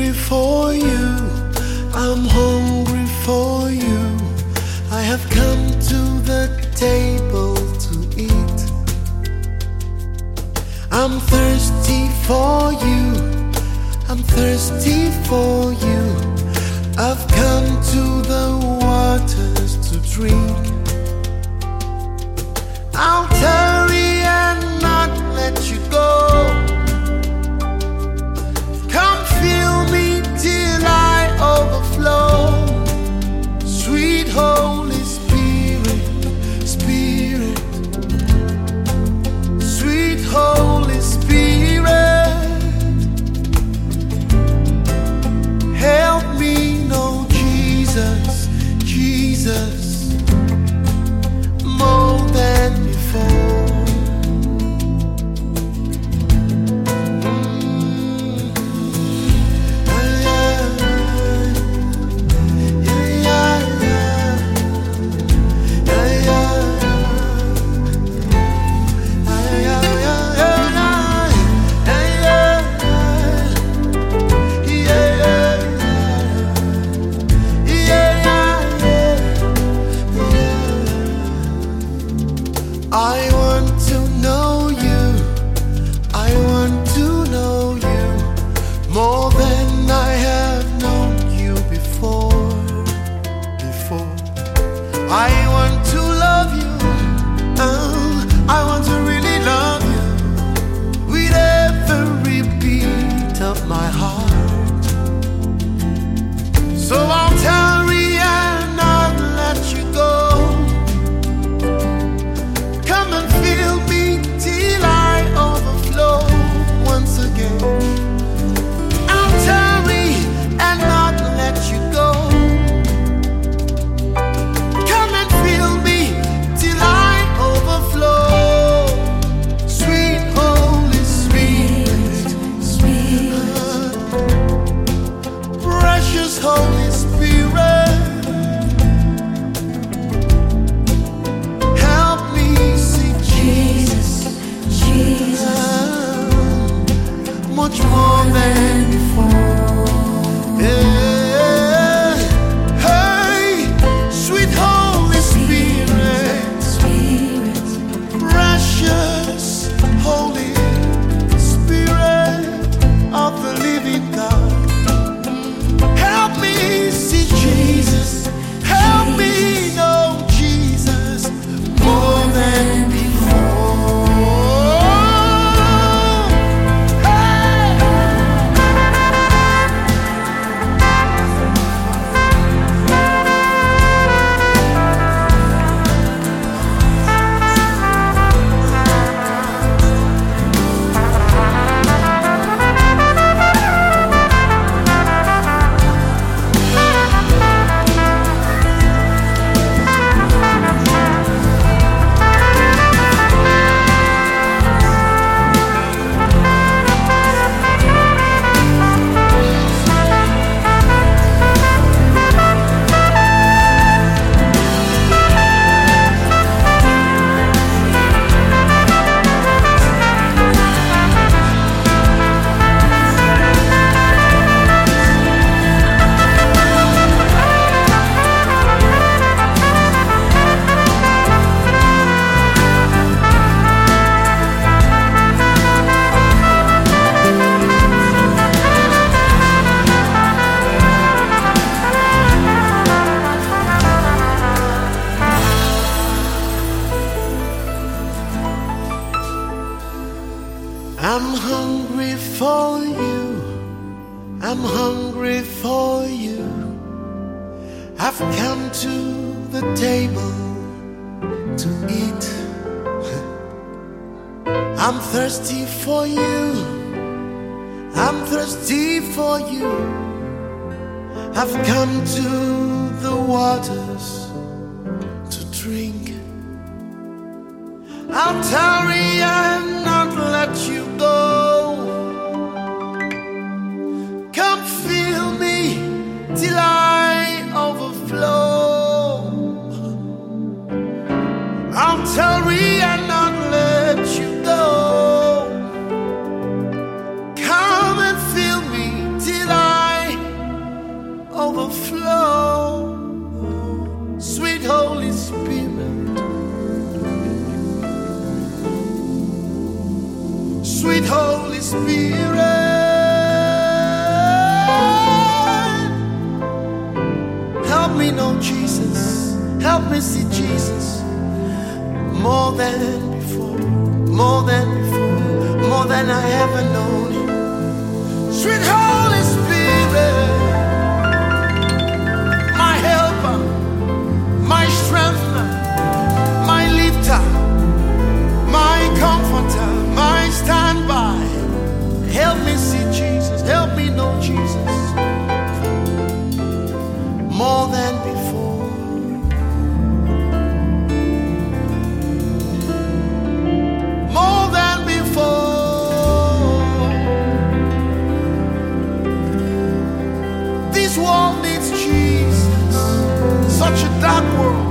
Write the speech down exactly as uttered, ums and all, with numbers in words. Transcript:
hungry for you. I'm hungry for you. I have come to the table to eat. I'm thirsty for you. I'm thirsty for you. I've come to the waters to drink. I'll tarry and not let you go. Come fill me till I overflow. Sweet Holy Spirit, Spirit, sweet Holy Spirit, help me know Jesus, Jesus, more than before. I want to know you. I want to know you more than I have known you before. Before. I want to love you. Oh, I want to really love you with every beat of my heart. So I'll tarry and not let you go. Come and fill me till I overflow once again. I'll tarry and not let you go. Come and fill me till I overflow. Sweet Holy Spirit, sweet, precious Holy Spirit, help me see Jesus, Jesus, much more than before. Yeah. Hey, sweet Holy Spirit, precious Holy Spirit of the living God, help me see Jesus, help me know Jesus more than before. Hey! I'm hungry for you. I'm hungry for you. I've come to the table to eat. I'm thirsty for you. I'm thirsty for you. I've come to the waters to drink. I'll tarry and not let you go. Come fill me till I overflow. I'll tarry and not let you go. Come and fill me till I Spirit, help me know Jesus, help me see Jesus more than before, more than before, more than I ever known him. Sweet Holy Spirit, my helper, my strengthener, my lifter, my comforter, my standby. Help me see Jesus, help me know Jesus more than before. More than before. This world needs Jesus, such a dark world.